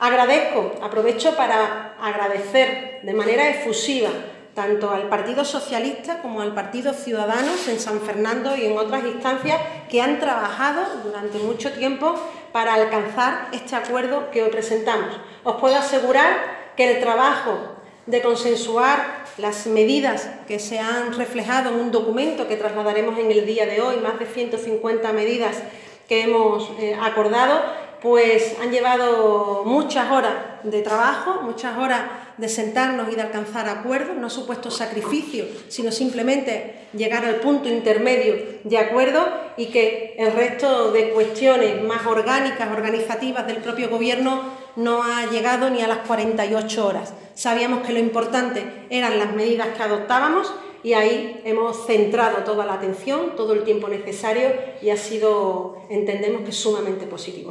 Aprovecho para agradecer de manera efusiva tanto al Partido Socialista como al Partido Ciudadanos en San Fernando y en otras instancias que han trabajado durante mucho tiempo para alcanzar este acuerdo que hoy presentamos. Os puedo asegurar que el trabajo de consensuar las medidas que se han reflejado en un documento que trasladaremos en el día de hoy, más de 150 medidas que hemos acordado, pues han llevado muchas horas de trabajo, muchas horas de sentarnos y de alcanzar acuerdos. No ha supuesto sacrificio, sino simplemente llegar al punto intermedio de acuerdo, y que el resto de cuestiones más orgánicas, organizativas del propio Gobierno no ha llegado ni a las 48 horas. Sabíamos que lo importante eran las medidas que adoptábamos y ahí hemos centrado toda la atención, todo el tiempo necesario, y ha sido, entendemos que, sumamente positivo.